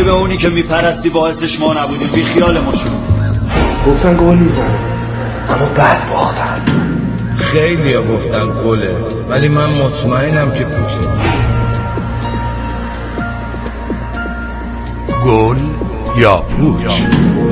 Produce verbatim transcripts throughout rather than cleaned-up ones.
مگه به اونی که میپرستی باعثش ما نبودیم؟ بی خیال ما شد. گفتن گل میزنه اما بعد باختن. خیلی ها گفتن گله ولی من مطمئنم که پوچه. گل یا پوچ؟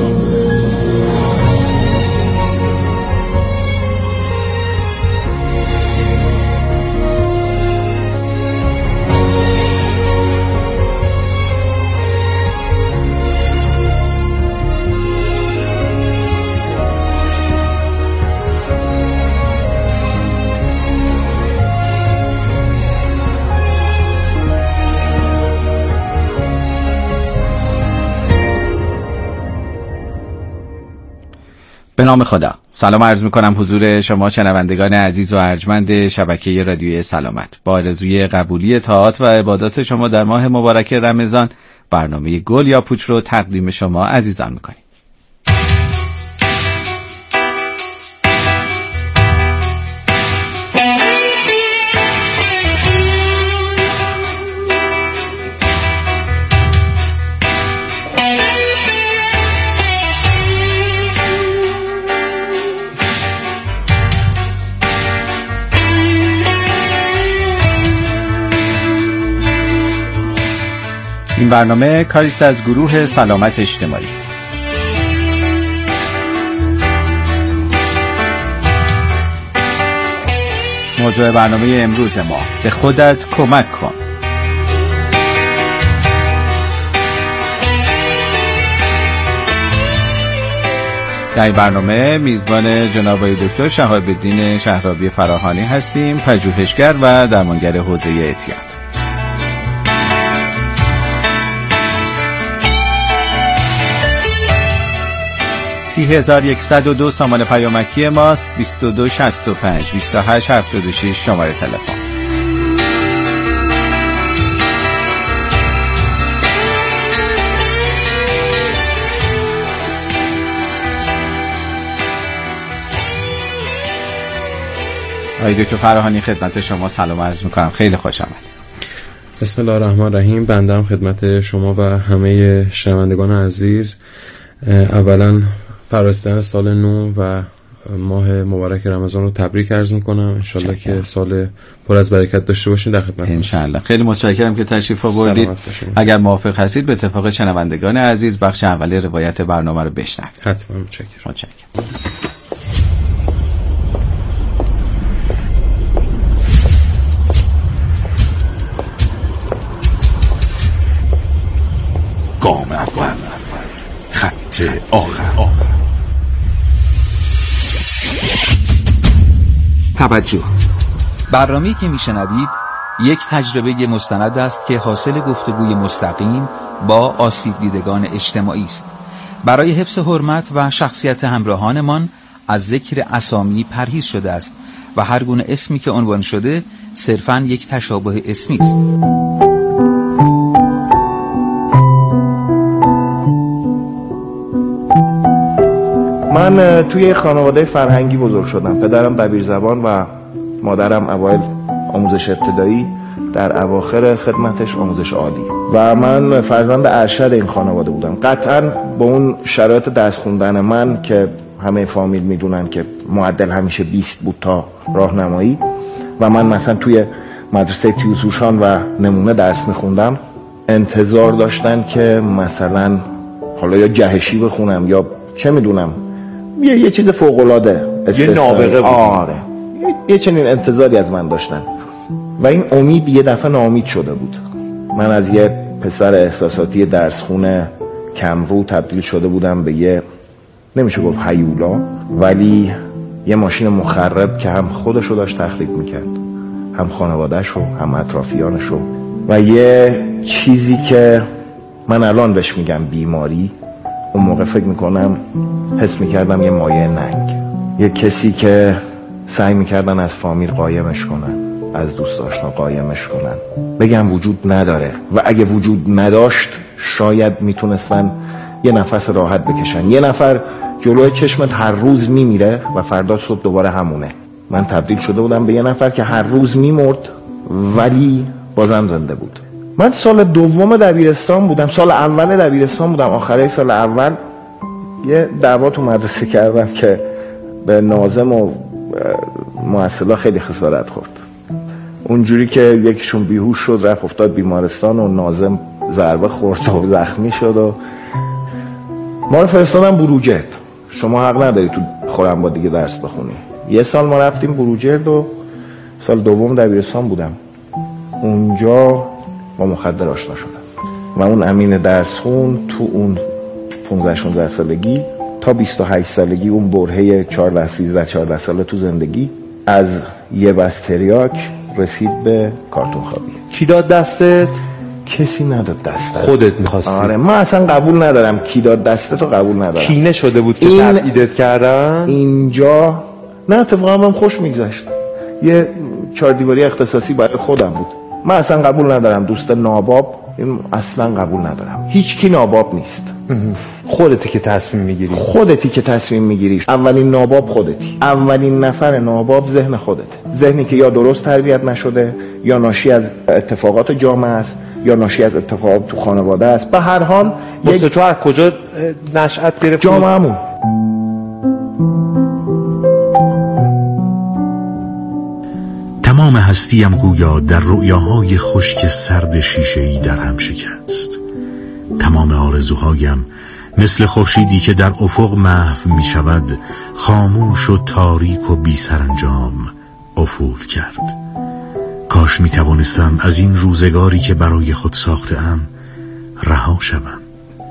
به نام خدا. سلام عرض میکنم حضور شما شنوندگان عزیز و ارجمند شبکه رادیوی سلامت. با آرزوی قبولی طاعات و عبادات شما در ماه مبارک رمضان، برنامه گل یا پوچ رو تقدیم شما عزیزان میکنیم. این برنامه کاریست از گروه سلامت اجتماعی. موضوع برنامه امروز ما: به خودت کمک کن. در برنامه میزبان جناب آقای دکتر شهاب الدین شهرابی فراهانی هستیم، پژوهشگر و درمانگر حوزه اعتیاد. سی هزار یکصد و دو سامان پیامکی ماست. بیست و دو شصت و پنج بیست و هشت هفتاد و شش شماره تلفن. آقای دکتر فراهانی خدمت شما سلام عرض میکنم. خیلی خوش آمد. بسم الله الرحمن الرحیم. بنده خدمت شما و همه شنوندگان عزیز اولا فرستن سال نو و ماه مبارک رمضان رو تبریک عرض میکنم. انشالله که سال پر از برکت داشته باشین. در خدمت انشالله. خیلی متشکرم که تشریف آوردید. اگر موافق هستید به اتفاق شنوندگان عزیز بخش اول روایت برنامه رو بشنویم. حتما. متشکرم. متشکرم. گام اول، خط آخر. توجه. برنامه‌ای که میشنوید یک تجربه مستند است که حاصل گفتگوی مستقیم با آسیب دیدگان اجتماعی است. برای حفظ حرمت و شخصیت همراهانمان از ذکر اسامی پرهیز شده است و هر گونه اسمی که عنوان شده صرفاً یک تشابه اسمی است. من توی خانواده فرهنگی بزرگ شدم. پدرم دبیر زبان و مادرم اوایل آموزش ابتدایی، در اواخر خدمتش آموزش عالی، و من فرزند ارشد این خانواده بودم. قطعاً با اون شرایط درس خوندن من که همه فامیل میدونن که معدل همیشه بیست بود تا راهنمایی، و من مثلا توی مدرسه تیوسوشان و نمونه درس میخوندم، انتظار داشتن که مثلا حالا یا جهشی بخونم یا چه میدونم یه یه چیز فوق‌العاده، یه نابغه بود. آره یه, یه چنین انتظاری از من داشتن و این امید یه دفعه ناامید شده بود. من از یه پسر احساساتی درسخونه کمرو تبدیل شده بودم به یه، نمیشه گفت هیولا، ولی یه ماشین مخرب که هم خودشو داشت تخریب میکرد، هم خانوادهشو، هم اطرافیانشو، و یه چیزی که من الان بهش میگم بیماری، اون موقع فکر میکنم حس میکردم یه مایه ننگ، یه کسی که سعی میکردن از فامیل قایمش کنن، از دوست آشنا قایمش کنن، بگم وجود نداره، و اگه وجود نداشت شاید میتونستن یه نفس راحت بکشن. یه نفر جلوی چشمت هر روز میمیره و فردا صبح دوباره همونه. من تبدیل شده بودم به یه نفر که هر روز میمرد ولی بازم زنده بود. من سال دوم دبیرستان بودم، سال اول دبیرستان بودم، آخره سال اول یه دعوا تو مدرسه کردم که به ناظم و محصلا خیلی خسارت خورد. اونجوری که یکیشون بیهوش شد رفت افتاد بیمارستان و ناظم ضربه خورد و زخمی شد و ما رو فرستادن بروجرد. شما حق نداری تو خرم‌آباد دیگه درس بخونی. یه سال ما رفتیم بروجرد و سال دوم دبیرستان بودم. اونجا با مخدر آشنا شدم و اون امین درسخون تو اون پانزده شانزده سالگی تا بیست و هشت سالگی اون برهه چهارده سیزده چهارده ساله تو زندگی از یه بس تریاک رسید به کارتون خوابی. کی داد دستت؟ کسی نداد دستت. خودت می‌خواستی؟ آره من اصلا قبول ندارم کی داد دستت رو قبول ندارم. کینه شده بود که این... تبعیدت کردن؟ اینجا نه اتفاقا من خوش میگذشت. یه چهار دیواری اختصاصی برای خودم بود. من اصلا قبول ندارم دوست ناباب، این اصلا قبول ندارم. هیچ کی ناباب نیست. خودتی که تصمیم میگیری. خودتی که تصمیم میگیری. اولین ناباب خودتی. اولین نفر ناباب ذهن خودت. ذهنی که یا درست تربیت نشده، یا ناشی از اتفاقات جامعه است، یا ناشی از اتفاقات تو خانواده است. به هر حال یک... تو از کجا نشأت گرفت؟ جامعه‌مون. تمام هستیم گویا در رؤیاهای خشک سرد شیشه‌ای در هم شکست. تمام آرزوهایم مثل خورشیدی که در افق محو می شود خاموش و تاریک و بی سرانجام افول کرد. کاش می توانستم از این روزگاری که برای خود ساخته‌ام رها شوم.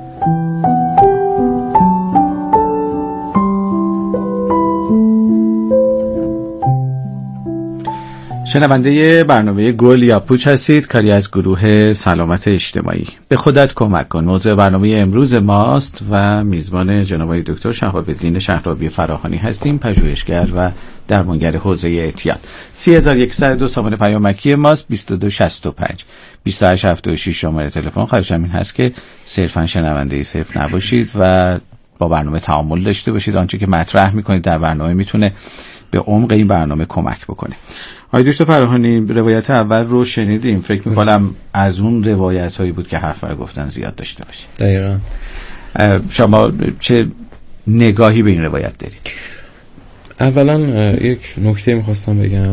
شنونده برنامه گل یا پوچ هستید، کاری از گروه سلامت اجتماعی. به خودت کمک کن موضوع برنامه امروز ماست و میزبان جناب دکتر شهاب الدین شهرابی فراهانی هستیم، پژوهشگر و درمانگر حوزه اعتیاد. سه هزار و صد و دو سامانه پیامکی ماست، بیست و دو شصت و پنج بیست و هشت هفتاد و شش شماره تلفن. خواهشم این هست که صرفا شنونده صرف نباشید و با برنامه تعامل داشته باشید. آنچه که مطرح میکنید در برنامه میتونه به عمق این برنامه کمک بکنه. آقای دکتر فراهانی، روایت اول رو شنیدیم، فکر میکنم از اون روایت هایی بود که حرف رو گفتن زیاد داشته باشه. دقیقا. شما چه نگاهی به این روایت دارید؟ اولا یک نکته میخواستم بگم،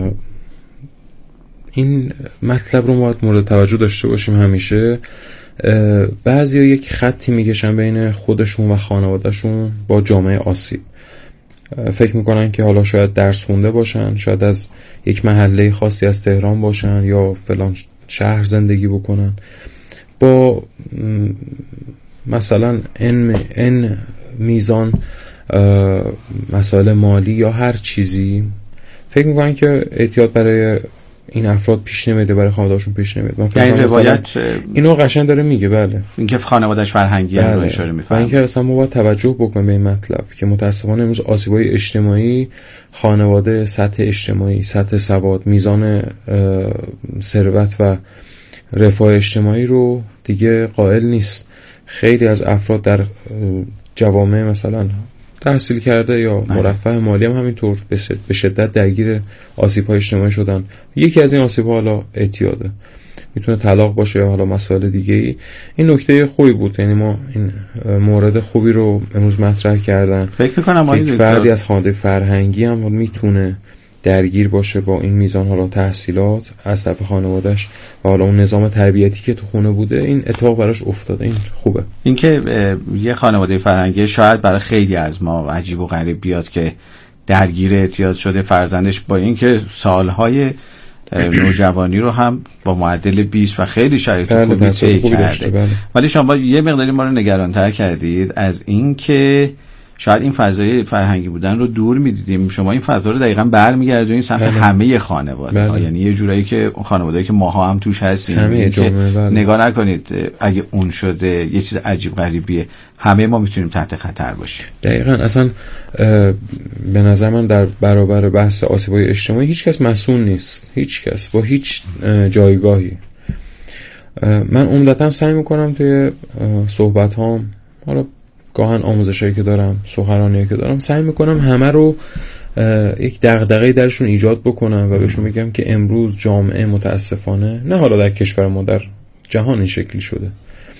این مطلب رو ما باید مورد توجه داشته باشیم. همیشه بعضی ها یک خطی میکشن بین خودشون و خانوادهشون با جامعه آسیب. فکر میکنن که حالا شاید درس خونده باشن، شاید از یک محله خاصی از تهران باشن یا فلان شهر زندگی بکنن، با مثلا ان ان میزان مسائل مالی یا هر چیزی فکر میکنن که اعتیاد برای این افراد پیش نمیده، برای خانواده‌شون پیش نمیده. من این روایت اینو قشنگ داره میگه. بله، اینکه خانواده‌اش فرهنگی بله. رو اشاره می‌فرمایه. اینکه اصلا ما باید توجه بکنیم به این مطلب که متأسفانه امروز آسیب‌های اجتماعی، خانواده، سطح اجتماعی، سطح سواد، میزان ثروت و رفاه اجتماعی رو دیگه قائل نیست. خیلی از افراد در جوامع مثلا تحصیل کرده یا مرفه مالی هم همینطور به شدت درگیر آسیب‌های اجتماعی شدن. یکی از این آسیب‌ها حالا اعتیاده، میتونه طلاق باشه یا حالا مسائل دیگه‌ای. این نکته خوبی بود، یعنی ما این مورد خوبی رو امروز مطرح کردن. فکر می‌کنم یک فردی از خانواده فرهنگی هم میتونه درگیر باشه با این میزان حالا تحصیلات از طرف خانواده‌اش و حالا اون نظام تربیتی که تو خونه بوده، این اتفاق براش افتاده. این خوبه. اینکه یه خانواده فرهنگی شاید برای خیلی از ما عجیب و غریب بیاد که درگیر اعتیاد شده فرزندش، با اینکه سالهای نوجوانی رو هم با معدل بیست و خیلی شرایط خوبی طی کرده، بله. ولی شما یه مقداری ما رو نگران‌تر کردید از اینکه شاید این فضای فرهنگی بودن رو دور می‌دیدیم. شما این فضا رو دقیقاً برمیگردونید سمت بله. همه خانواده، بله. یعنی یه جورایی که خانواده‌ای که ماها هم توش هستیم، همه جامعه، بله. نگاه نکنید اگه اون شده یه چیز عجیب غریبیه، همه ما میتونیم تحت خطر باشیم. دقیقاً. اصلا به نظر من در برابر بحث آسیب‌های اجتماعی هیچ کس مسئول نیست، هیچ کس با هیچ جایگاهی. من عمدتاً سعی می‌کنم توی صحبت‌هام، حالا گاهن آموزشایی که دارم، سخنرانیایی که دارم، سعی میکنم همه رو یک دغدغه‌ای درشون ایجاد بکنم و بهشون بگم که امروز جامعه متاسفانه، نه حالا در کشور ما، در جهان این شکلی شده،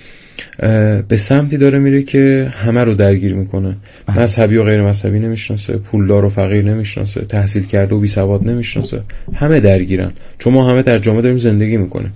به سمتی داره میره که همه رو درگیر میکنه. مذهبی و غیر مذهبی نمیشناسه، پولدار و فقیر نمیشناسه، تحصیل کرده و بی سواد نمیشناسه، همه درگیرن، چون ما همه در جامعه داریم زندگی میکنیم.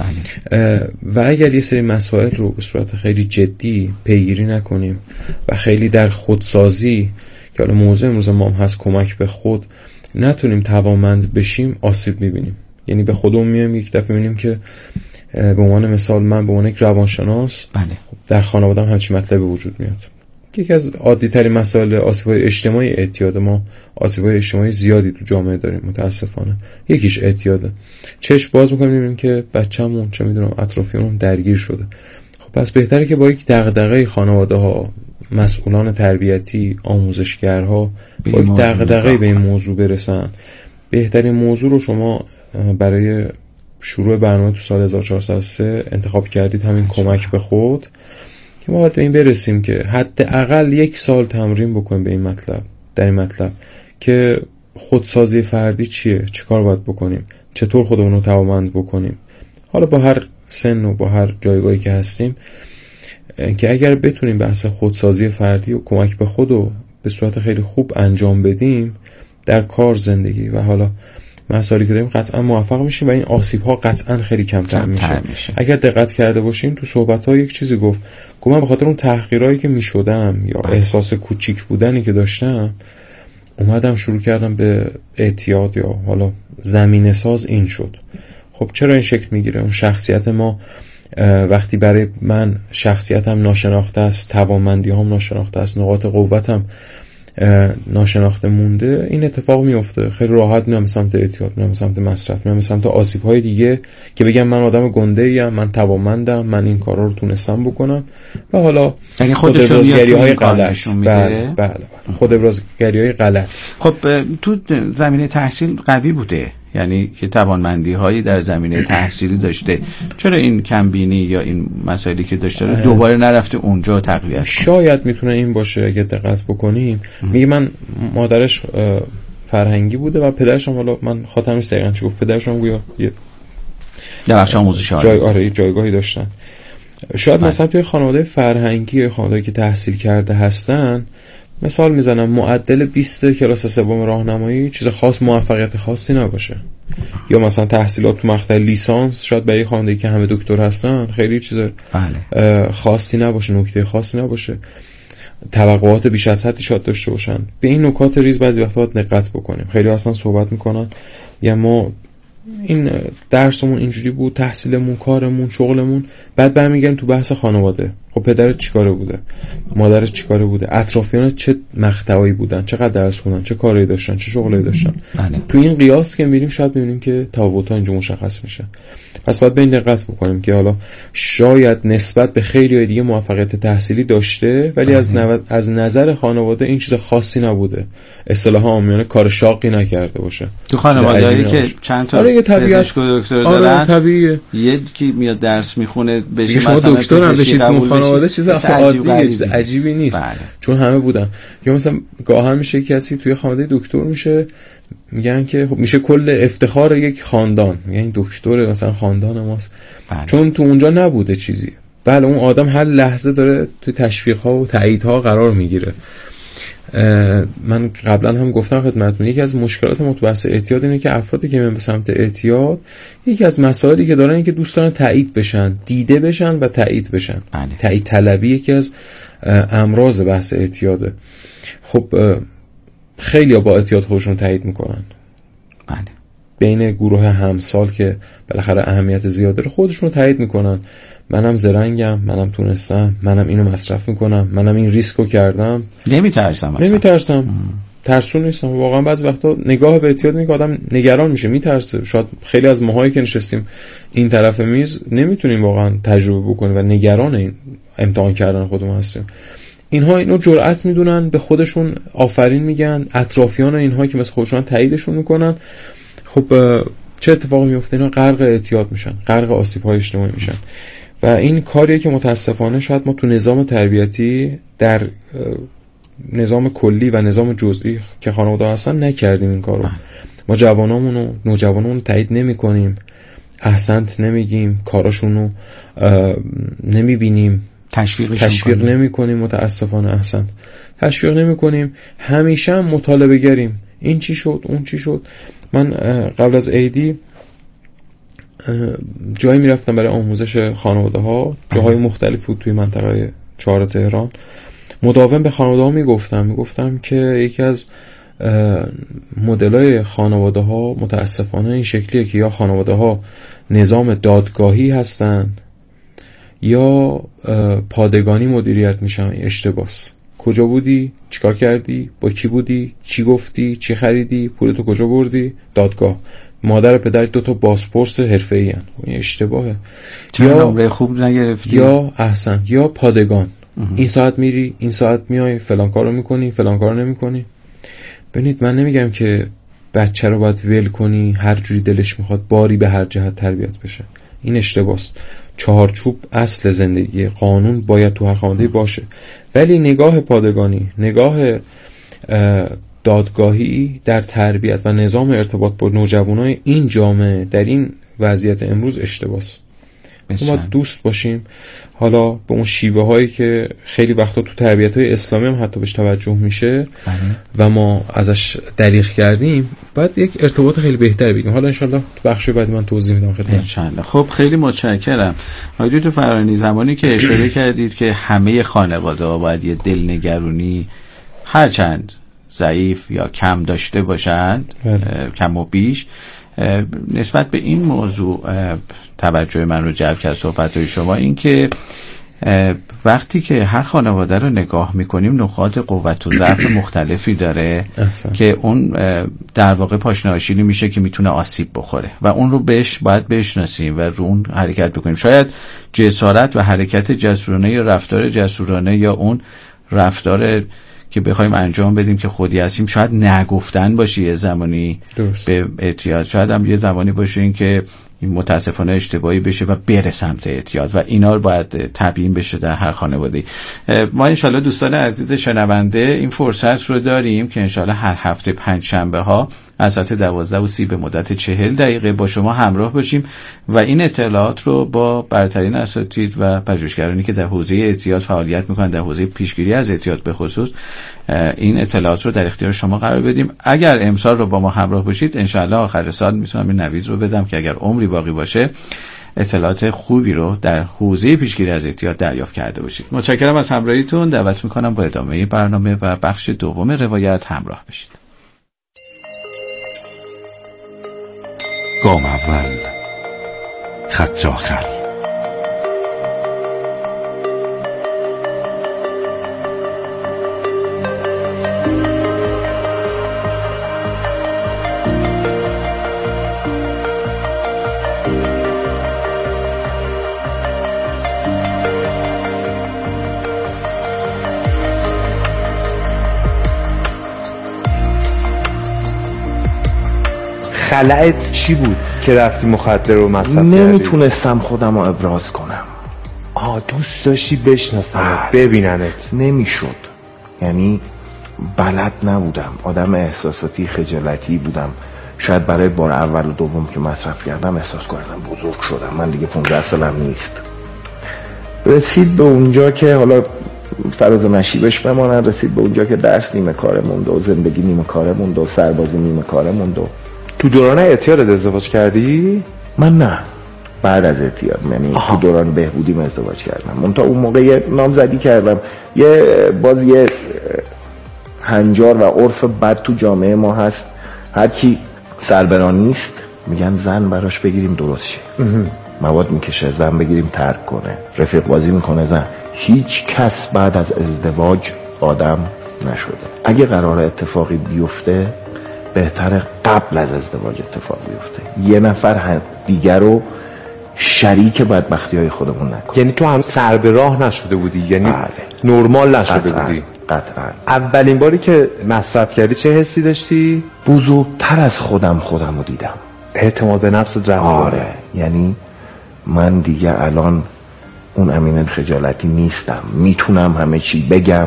و اگر یه سری مسائل رو به صورت خیلی جدی پیگیری نکنیم و خیلی در خودسازی که حالا موضوع امروز ما هم هست، کمک به خود، نتونیم توانمند بشیم، آسیب میبینیم. یعنی به خودمون میایم یک دفعه میبینیم که به عنوان مثال من به عنوان یک روانشناس بله. در خانواده‌ام همچین مطلبی وجود میاد. یکی از عادی ترین مسائل آسیب‌های اجتماعی اعتیاد، ما آسیب‌های اجتماعی زیادی تو جامعه داریم متاسفانه. یکیش اعتیاده. چشم باز می‌کنیم می‌بینیم که بچه‌مون چه می‌دونم اطرافیانمون درگیر شده. خب پس بهتره که با یک دغدغه خانواده‌ها، مسئولان تربیتی، آموزشگرها با یک دغدغه به این موضوع برسن. بهترین موضوع رو شما برای شروع برنامه تو سال هزار و چهارصد و سه انتخاب کردید، همین کمک به خود، که ما باید به این برسیم که حداقل یک سال تمرین بکنیم به این مطلب، در این مطلب که خودسازی فردی چیه، چه کار باید بکنیم، چطور خودمون رو توانمند بکنیم، حالا با هر سن و با هر جایگاهی که هستیم، که اگر بتونیم بحث خودسازی فردی و کمک به خود رو به صورت خیلی خوب انجام بدیم در کار، زندگی و حالا مسائلی که داریم، قطعا موفق میشیم و این آسیب ها قطعا خیلی کمتر میشه. میشه. اگر دقت کرده باشیم تو صحبت ها یک چیزی گفت، گفت من به خاطر اون تحقیرایی که میشدم یا بله. احساس کوچیک بودنی که داشتم، اومدم شروع کردم به اعتیاد یا حالا زمینه ساز این شد. خب چرا این شکل میگیره؟ اون شخصیت ما وقتی برای من شخصیتم ناشناخته است، توانمندی هم ناشناخته است، نقاط قوتم ناشناخته مونده، این اتفاق میفته. خیلی راحت میام سمت اعتیاد، میام سمت مصرف، میام سمت آسیب‌های دیگه که بگم من آدم گنده‌ایم، من توانمندم، من این کارا رو تونستم بکنم و حالا یعنی خود ابرازگری‌های غلط. بله بله خود ابرازگری‌های غلط. خب تو زمینه تحصیل قوی بوده، یعنی که توانمندی هایی در زمینه تحصیلی داشته، چرا این کمبینی یا این مسائلی که داشته دوباره نرفته اونجا تقویت؟ شاید میتونه این باشه اگه دقت بکنیم. میگه من مادرش فرهنگی بوده و پدرش هم، حالا من خاطرم نیست دقیقاً چی گفت، پدرش هم گویا یه بخش آموزشی جای آره جایگاهی داشتن. شاید مثلا توی خانواده فرهنگی، خانواده که تحصیل کرده هستن، مثال میزنم معدل بیست کلاس سوم راهنمایی چیز خاص، موفقیت خاصی نباشه، یا مثلا تحصیلات تو مقطع لیسانس شاید برای خانواده‌ای که همه دکتر هستن خیلی چیز بله. خاصی نباشه، نکته خاصی نباشه، توقعات بیش از حدی شاید داشته باشن. به این نکات ریز بعضی وقتا باید دقت بکنیم. خیلی اصلا صحبت میکنن یا ما این درسمون اینجوری بود، تحصیلمون، کارمون، شغلمون، بعد برمیگردیم تو بحث خانواده. خب پدرت چیکاره بوده، مادرت چیکاره بوده، اطرافیانت چه مقطعی بودن، چقدر درس خوندن، چه کاری داشتن، چه شغلی داشتن. بله. تو این قیاس که میریم شاید ببینیم که تفاوت‌ها اینجا مشخص میشه. پس باید به این دقت بکنیم که حالا شاید نسبت به خیلی دیگه موفقیت تحصیلی داشته، ولی از نو... از نظر خانواده این چیز خاصی نبوده، اصطلاحا عامیانه کار شاقی نکرده باشه. تو خانواده‌ای که چند تا آره پزشک و دکتر دارن، آره طبیعیه، یکی میاد درس میخونه بشه مثلا دکتر هم بشید تو خانواده، چیز عادیه، چیز عجیبی نیست. بله. چون همه بودن. یا مثلا گاهن میشه کسی توی خانواده دکتر میشه، میگن که خب میشه کل افتخار یک خاندان، میگن این دکتر مثلا خاندان ماست. بله. چون تو اونجا نبوده چیزی. بله اون آدم هر لحظه داره توی تشویق‌ها و تاییدها قرار میگیره. من قبلا هم گفتم خدمتتون، یکی از مشکلات ما تو بحث اعتیاد اینه که افرادی که میان به سمت اعتیاد، یکی از مسائلی که دارن اینه که دوست دارن تایید بشن، دیده بشن و تایید بشن. بله. تایید طلبی یکی از امراض بحث اعتیاده. خب خیلی ها با اعتیاد خودشون تایید میکنن. بله. بین گروه همسال که بالاخره اهمیت زیاد داره خودشون تایید میکنن، منم زرنگم، منم تونستم، منم اینو مصرف میکنم، منم این ریسکو کردم، نمیترسم نمیترسم ترسون نیستم. واقعا بعضی وقتا نگاه به اعتیاد اینه که آدم نگران میشه، میترسه. شاید خیلی از ماهایی که نشستیم این طرف میز نمیتونیم واقعا تجربه بکنیم و نگران این امتحان کردن خودمون هستیم. اینها اینو جرأت میدونن، به خودشون آفرین میگن، اطرافیان اینها که مثل خودشون تاییدشون میکنن. خب چه اتفاقی میفته؟ اینا غرق اعتیاد میشن، غرق آسیب‌های اجتماعی میشن. و این کاریه که متاسفانه شاید ما تو نظام تربیتی در نظام کلی و نظام جزئی که خانواده هستن نکردیم این کارو. ما جوانامونو نوجوانامونو تایید نمی‌کنیم، احسنت نمیگیم، کاراشونو نمیبینیم، تشویق نمی کنیم. متاسفانه احسنت تشویق نمی کنیم. همیشه هم مطالبه گریم، این چی شد اون چی شد. من قبل از عیدی جایی میرفتم برای آموزش خانواده ها، جاهای مختلف بود توی منطقه چهار تهران. مداوم به خانواده ها میگفتم میگفتم که یکی از مدلای خانواده ها متاسفانه این شکلیه که یا خانواده ها نظام دادگاهی هستن یا پادگانی مدیریت میشن. اشتباس. کجا بودی؟ چیکار کردی؟ با کی بودی؟ چی گفتی؟ چی خریدی؟ پولتو کجا بردی؟ دادگاه. مادر پدر دو تا بازپرس حرفه‌ای ان. این اشتباهه. یا نمره خوب نگرفتی یا احسن یا پادگان. اه. این ساعت میری، این ساعت میای، فلان کارو میکنی، فلان کارو نمیکنی. ببینید من نمیگم که بچه رو باید ول کنی هر جوری دلش میخواد باری به هر جهت تربیت بشه. این اشتباهه. چهارچوب اصل زندگی، قانون باید تو هر خانواده باشه، ولی نگاه پادگانی، نگاه دادگاهی در تربیت و نظام ارتباط با نوجوانای این جامعه در این وضعیت امروز اشتباهه. ما دوست باشیم، حالا به اون شیوه هایی که خیلی وقتا تو تربیت های اسلامی هم حتی بهش توجه میشه و ما ازش دریغ کردیم، باید یک ارتباط خیلی بهتر بگیم. حالا انشالله تو بخش بعدی من توضیح میدم خدمت. انشالله. خب خیلی متشکرم. آقای دکتر فرانی، زمانی که اشاره کردید که همه خانواده ها باید یه دلنگرونی هرچند ضعیف یا کم داشته باشند، کم و بیش، نسبت به این موضوع توجه من رو جلب کرد صحبت‌های شما، این که وقتی که هر خانواده رو نگاه میکنیم نقاط قوت و ضعف مختلفی داره احسن. که اون در واقع پاشنه آشیلی میشه که میتونه آسیب بخوره و اون رو بهش باید بشناسیم و رو اون حرکت بکنیم. شاید جسارت و حرکت جسورانه یا رفتار جسورانه یا اون رفتار که بخوایم انجام بدیم که خودی هستیم شاید نگفتن باشه یه زمانی درست. به اعتیاد، شاید هم یه زمانی باشه این که متاسفانه اشتباهی بشه و بره سمت اعتیاد و اینا رو باید تبیین بشه در هر خانواده. ما انشالله دوستان عزیز شنونده این فرصت رو داریم که انشالله هر هفته پنج شنبه ها از ساعت دوازده و سی به مدت چهل دقیقه با شما همراه باشیم و این اطلاعات رو با برترین اساتید و پژوهشگرانی که در حوزه اعتیاد فعالیت میکنن، در حوزه پیشگیری از اعتیاد به خصوص، این اطلاعات رو در اختیار شما قرار بدیم. اگر امسال رو با ما همراه باشید انشالله آخر سال میتونم این نوید رو بدم که اگر عمری باقی باشه اطلاعات خوبی رو در حوزه پیشگیری از اعتیاد دریافت کرده باشید. متشکرم از همراهیتون. دعوت میکنم با ادامه برنامه و بخش دوم روایت همراه بشید. گام اول، خط آخر. خلأت چی بود که رفتی مخدر رو مصرف کردی؟ نمیتونستم خودم رو ابراز کنم. آه دوست داشتی بشناسنت، ببیننت. نمیشد، یعنی بلد نبودم، آدم احساساتی خجالتی بودم. شاید برای بار اول و دوم که مصرف کردم احساس کردم بزرگ شدم، من دیگه پونزده سالم نیست. رسید به اونجا که حالا فراز نشیبش بماند، رسید به اونجا که درس نیمه کاره مونده و زندگی نیمه کاره مونده و سربازی نیمه کاره مونده. تو دوران اعتیاد ازدواج کردی؟ من نه، بعد از اعتیاد، یعنی تو دوران بهبودیم ازدواج کردم. من تا اون موقع یه نامزدی کردم، یه باز یه هنجار و عرف بد تو جامعه ما هست، هر کی سربران نیست میگن زن براش بگیریم درست شه، مواد میکشه زن بگیریم ترک کنه، رفیق بازی میکنه زن. هیچ کس بعد از ازدواج آدم نشده. اگه قرار اتفاقی بیفته بهتره قبل از ازدواج اتفاق بیفته، یه نفر دیگر رو شریک بدبختی های خودمون نکن. یعنی تو هم سر به راه نشده بودی؟ یعنی بله. نرمال نشده قطعا. بودی؟ قطعا. اولین باری که مصرف کردی چه حسی داشتی؟ بزرگتر از خودم خودم رو دیدم. اعتماد به نفس رفت. آره، یعنی من دیگه الان اون امین خجالتی نیستم، میتونم همه چی بگم،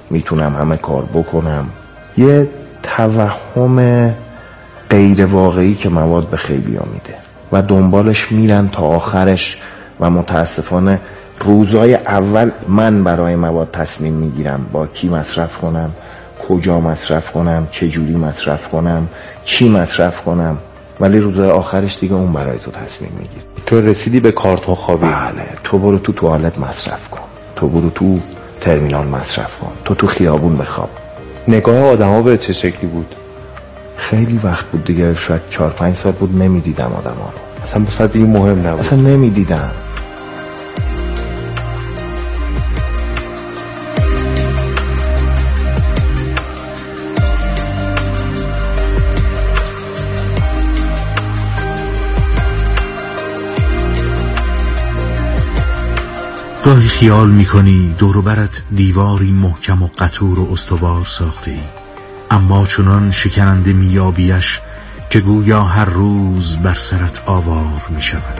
میتونم همه کار بکنم. یه توهم غیر واقعی که مواد به خیلی ها میده و دنبالش میرن تا آخرش و متاسفانه روزای اول من برای مواد تصمیم میگیرم با کی مصرف کنم، کجا مصرف کنم، چه جوری مصرف کنم، چی مصرف کنم، ولی روزای آخرش دیگه اون برای تو تصمیم میگیر. تو رسیدی به کارتون خوابی. بله، تو برو تو توالت مصرف کن، تو برو تو ترمینال مصرف کن، تو تو خیابون بخواب. نگاه آدم ها به چه شکلی بود؟ خیلی وقت بود دیگه، شاید چهار پنج سال بود نمیدیدم آدم ها رو. اصلا بسید دیگه مهم نبود، اصلا نمیدیدم. گاهی خیال میکنی دور و برت دیواری محکم و قطور و استوار ساخته ای، اما چنان شکننده میابیش که گویا هر روز بر سرت آوار میشود.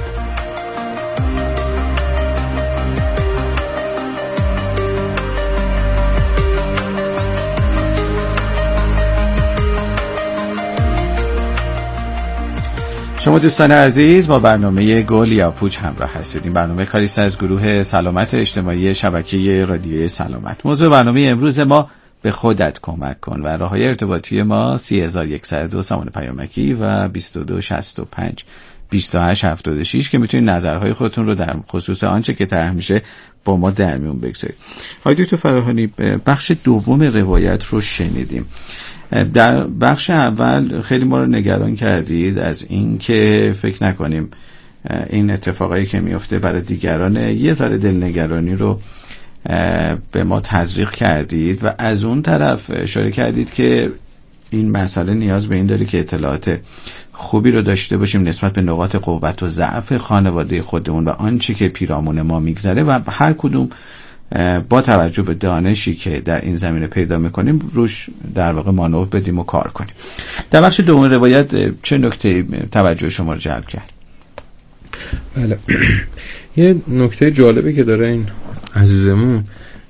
شما دوستان عزیز با برنامه گل یا پوچ همراه هستید. این برنامه کاریست از گروه سلامت اجتماعی شبکه رادیوی سلامت. موضوع برنامه امروز ما به خودت کمک کن و راههای ارتباطی ما سی هزار و صد و دو سامان پیامکی و بیست و دو شصت و پنج بیست و هشت هفتاد و شش که میتونید نظرهای خودتون رو در خصوص آنچه که طرح میشه با ما در میون بگذارید. آقای دکتر فراهانی، بخش دوم روایت رو شنیدیم. در بخش اول خیلی ما رو نگران کردید از این که فکر نکنیم این اتفاقایی که میفته برای دیگران، یه ذره دلنگرانی رو به ما تزریق کردید و از اون طرف اشاره کردید که این مسئله نیاز به این داره که اطلاعات خوبی رو داشته باشیم نسبت به نقاط قوت و ضعف خانواده خودمون و آنچه که پیرامون ما میگذره و هر کدوم با توجه به دانشی که در این زمینه پیدا میکنیم روش در واقع مانور بدیم و کار کنیم. در بخش دوم روایت چه نکته توجه شما رو جلب کرد؟ بله، یه نکته جالبی که داره این عزیزمون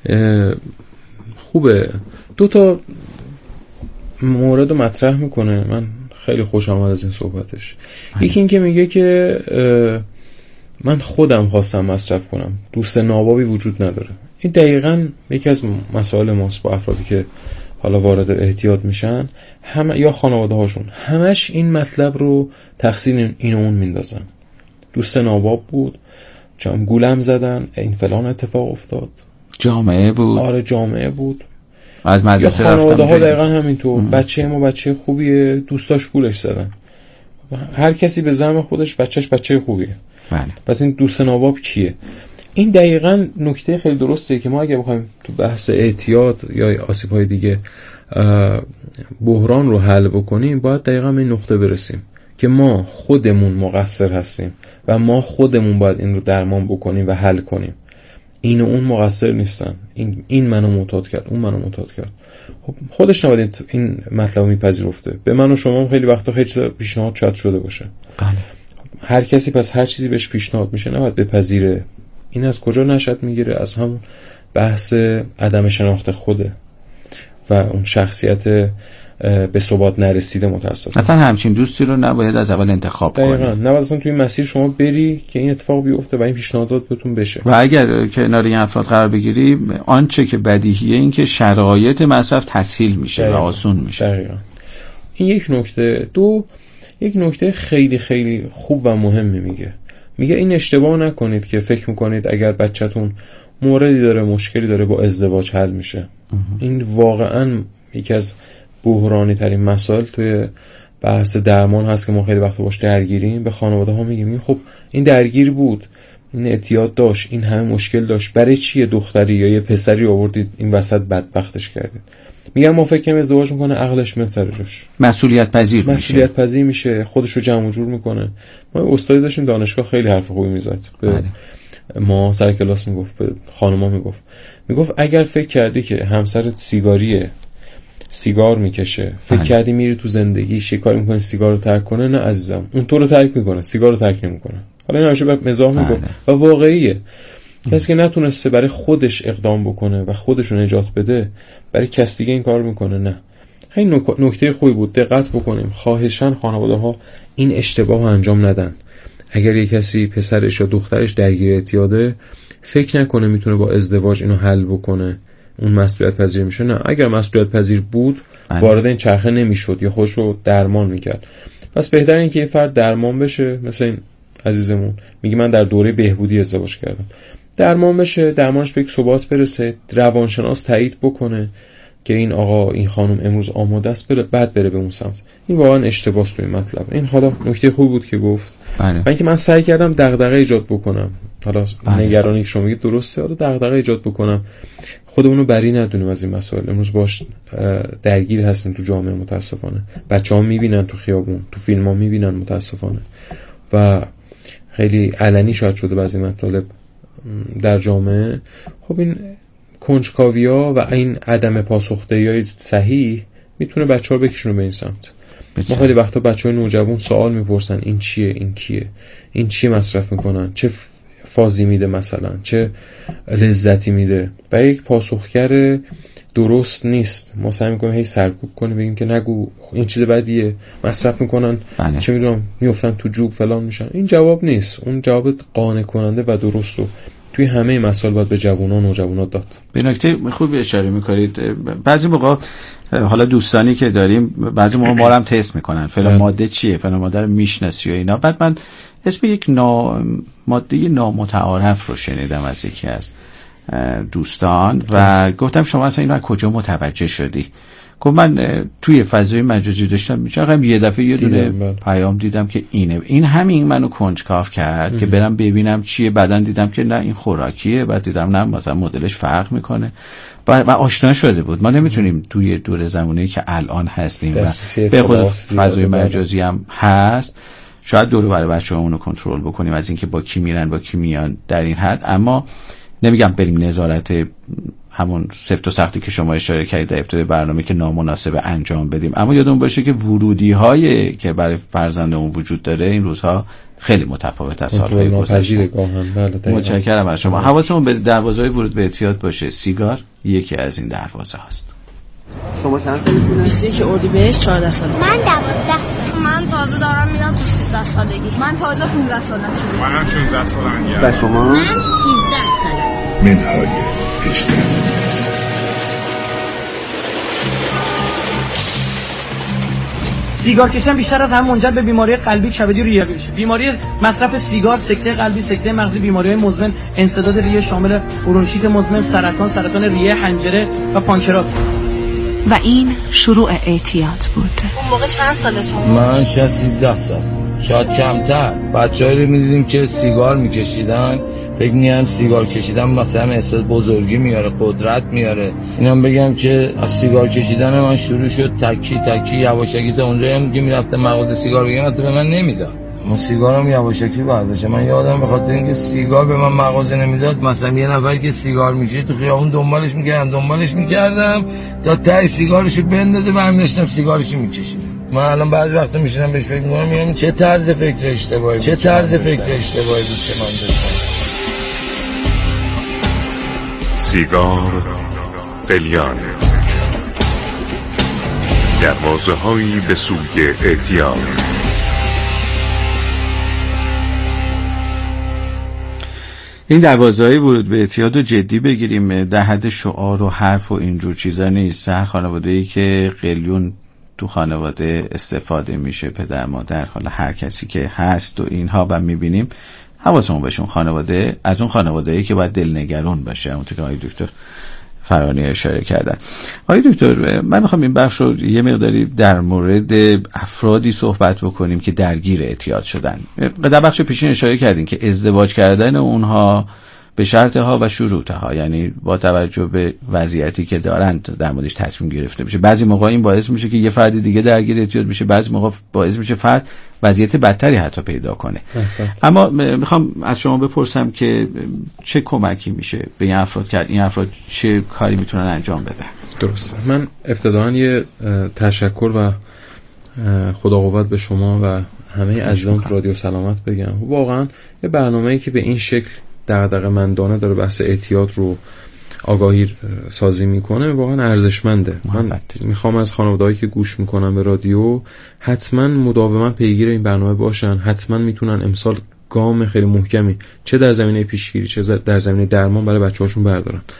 خوبه، دو تا مورد رو مطرح میکنه، من خیلی خوشم آمد از این صحبتش. یکی این که میگه که من خودم خواستم مصرف کنم، دوست نابابی وجود نداره. این دقیقاً یکی از مسائل ماست با افرادی که حالا وارد احتیاط میشن، همه یا خانواده هاشون، همش این مطلب رو تقصیر این و اون میندازن. دوست ناباب بود، چون گولم زدن، این فلان اتفاق افتاد، جامعه بود. آره جامعه بود، از مدرسه رفتم. خانواده ها دقیقاً همینطور، بچه ما بچه خوبیه، دوستاش گولش زدن. هر کسی به زعم خودش بچهش بچه خوبیه. بله. پس این دوست ناباب کیه؟ این دقیقاً نکته خیلی درسته که ما اگه بخوایم تو بحث اعتیاد یا آسیب‌های دیگه بحران رو حل بکنیم، باید دقیقاً به این نقطه برسیم که ما خودمون مقصر هستیم و ما خودمون باید این رو درمان بکنیم و حل کنیم. این و اون مقصر نیستن. این این منو معتاد کرد، اون منو معتاد کرد. خب خودش نباید این مطلب میپذیرفته. به من و شما خیلی وقتا خیلی پیشنهاد شد شده باشه. بله. هر کسی پس هر چیزی بهش پیشنهاد میشه نباید بپذیره. این از کجا نشأت میگیره؟ از همون بحث عدم شناخت خوده و اون شخصیت به ثبات نرسیده متاسفانه. مثلا همچین دوستی رو نباید از اول انتخاب کنی. دقیقاً نباید اصلا توی مسیر شما بری که این اتفاق بیفته و این پیشنهادات بهتون بشه. و اگر کنار این افراد قرار بگیری، آنچه که بدیهیه این که شرایط مصرف تسهیل میشه و آسون میشه. دقیقاً. این یک نکته. دو، یک نکته خیلی خیلی خوب و مهمی میگه. میگه این اشتباه نکنید که فکر میکنید اگر بچه‌تون موردی داره، مشکلی داره، با ازدواج حل میشه. این واقعاً یکی از بحرانی ترین مسائل توی بحث درمان هست که ما خیلی وقت باش درگیریم. به خانواده ها میگیم خب این درگیر بود، این اعتیاد داشت، این همه مشکل داشت، برای چیه دختری یا یه پسری آوردید این وسط بدبختش کردید؟ میگم ما فکر کنیم ازدواج میکنه عقلش میاد سر جاش، مسئولیت پذیر میشه، مسئولیت پذیر میشه، خودش رو جمع و جور میکنه. ما استادی داشتیم دانشگاه خیلی حرف خوبی میزد به بله. ما سر کلاس میگفت، به خانوما میگفت میگفت اگر فکر کردی که همسرت سیگاریه، سیگار میکشه، فکر بله. کردی میری تو زندگیش یه کاری میکنه سیگار رو ترک کنه، نه عزیزم، اون تو رو ترک میکنه، سیگار رو ترک نمیکنه. حالا این همیشه به مزاح میگفت و واقعیه. کسی که نتونسته برای خودش اقدام بکنه و خودش رو نجات بده برای کسی دیگه این کار میکنه. نه، خیلی نکته خوبی بود، دقت بکنیم. خواهشاً خانواده ها این اشتباه رو انجام ندن. اگر یک کسی پسرش یا دخترش درگیر اعتیاده، فکر نکنه میتونه با ازدواج اینو حل بکنه، اون مسئولیت پذیر میشه. نه، اگر مسئولیت پذیر بود وارد این چرخه نمیشد یا خودش رو درمان میکرد. پس بهتره اینکه یه فرد درمان بشه. مثلا این عزیزمون میگه من در دوره بهبودی ازدواج کردم، درمان بشه، درمانش به یک ثبات برسه، روانشناس تایید بکنه که این آقا این خانم امروز آماده است بره، بعد بره به اون سمت. این واقعا اشتباهه تو این مطلب. این حالا نکته خوبی بود که گفت. بله. من که من سعی کردم دغدغه ایجاد بکنم. حالا نگرانی که شما میگید درسته، حالا دغدغه ایجاد بکنم، خودمون رو بری ندونیم از این مسائل. امروز باش درگیر هستیم تو جامعه متاسفانه. بچه‌ها میبینن تو خیابون، تو فیلم‌ها میبینن متاسفانه و خیلی علنی شاید شده بعضی مطالب در جامعه. خب این کنجکاوی‌ها و این عدم پاسخدهی‌های صحیح میتونه بچه‌ها رو بکشونه به این سمت. ما خیلی وقتا بچه‌های نوجوان سوال میپرسن این چیه، این کیه، این چی مصرف میکنن، چه فازی میده، مثلا چه لذتی میده، و یک پاسخگر درست نیست. ما سعی میکنیم هی سرکوب کنیم، بگیم که نگو این چیز بدیه، مصرف میکنن، بله. چه میدونم میافتن تو جوب فلان میشن. این جواب نیست. اون جواب قانع کننده و درست رو توی همه مسائل باید به جوانان و نوجوانات داد. به نکته خوب اشاره میکنید. بعضی موقع حالا دوستانی که داریم بعضی موقع ما رو هم تست میکنن، فلان ماده چیه، فلان ماده رو میشناسی و اینا. بعد من اسم یک نا... ماده نامتعارف رو شنیدم از یکی از دوستان و گفتم شما اصلا اینو از کجا متوجه شدی؟ گفت من توی فضای مجازی داشتم میچرخم، یه دفعه یه دونه پیام دیدم که اینه. این همین منو کنجکاو کرد که برم ببینم چیه. بعدن دیدم که نه این خوراکیه، بعد دیدم نه مثلا مدلش فرق میکنه و آشنا شده بود. ما نمیتونیم توی دور زمانی که الان هستیم و به خود فضای مجازی هم هست شاید دور و بر بچه‌هامون رو کنترل بکنیم از اینکه با کی میرن با کی میان در این حد. اما نمیگم بریم نظارت همون سفت و سختی که شما اشاره کردید در ابتدای برنامه که نامناسب انجام بدیم، اما یادمون باشه که ورودی هایی که برای فرزند اون وجود داره این روزها خیلی متفاوت از سالهای گذشته. متشکرم از شما. حواسمون به دروازه‌های ورود به اعتیاد باشه. سیگار یکی از این دروازه هاست. شما چند سالتونه؟ بیست و یک اردیبهشت چهارده سال. من دوازده سال. من تازه دارم میرم تو سیزده سالگی. من تازه پانزده سالم شده. منم شانزده سالم. و شما؟ من سیزده سالم. منهای اشتراک. سیگار کشیدن بیشتر از همه منجر به بیماری قلبی کبدی و ریوی میشه. بیماری مصرف سیگار، سکته قلبی، سکته مغزی، بیماری‌های مزمن، انسداد ریه شامل برونشیت مزمن، سرطان، سرطان ریه، حنجره و پانکراس. و این شروع اعتیاد بود. اون موقع چند سالتون؟ من شاید سیزده سال، شاید کمتر. بچه‌ای رو می‌دیدیم که سیگار می‌کشیدن، فکر می‌کردم سیگار کشیدن مثلا احساس بزرگی میاره، قدرت میاره. اینم بگم که از سیگار کشیدن من شروع شد، تکی تکی یواشکی تا اونجایی هم که میرفتم مغازه سیگار بگیرم حتی به من نمیداد. من سیگارم یواشکی برداشتم. من یادم به خاطر اینکه سیگار به من مغازه نمیداد، مثلا یه نفر که سیگار میکشید تو خیابون دنبالش میکردم دنبالش میکردم تا ته سیگارشو بندازه، برمی داشتم سیگارشو میکشیدم. من الان بعضی وقتا میشینم بهش فکر میکنم، میگم چه طرز فکر اشتباهی، چه طرز فکر اشتباهی بود که من داشتم. سیگار قلیان، دروازه‌هایی به سوی اعتیاد. این دروازه‌های ورود به اعتیاد رو جدی بگیریم، در حد شعار و حرف و اینجور چیزا نیست. هر خانواده‌ای که قلیون تو خانواده استفاده میشه، پدر مادر، حالا هر کسی که هست و اینها و میبینیم، حواسمون باشه اون خانواده از اون خانواده‌ای که باید دلنگران باشه. همونطور که آقای دکتر فرانی اشاره کردن. آقای دکتر، من میخوام این بخش رو یه مقداری در مورد افرادی صحبت بکنیم که درگیر اعتیاد شدن. در بخش پیشین اشاره کردین که ازدواج کردن اونها به شرطها و شروطها، یعنی با توجه به وضعیتی که دارند در موردش تصمیم گرفته بشه. بعضی موقع این باعث میشه که یه فرد دیگه درگیر اعتیاد بشه، بعضی موقع باعث میشه فرد وضعیت بدتری حتی پیدا کنه. اصلا. اما میخوام از شما بپرسم که چه کمکی میشه به این افراد کرد؟ این افراد چه کاری میتونن انجام بدن؟ درسته. من ابتداً یه تشکر و خدا قوت به شما و همه عزیزان رادیو سلامت بگم. واقعا یه برنامه‌ای که به این شکل دغدغه‌مندانه داره بحث اعتیاد رو آگاهی سازی میکنه، واقعا ارزشمنده. من میخوام از خانواده‌هایی که گوش میکنن به رادیو حتما مداوما پیگیر این برنامه باشن، حتما میتونن امسال گام خیلی محکمی چه در زمینه پیشگیری چه در زمینه درمان برای بچه‌هاشون بردارن.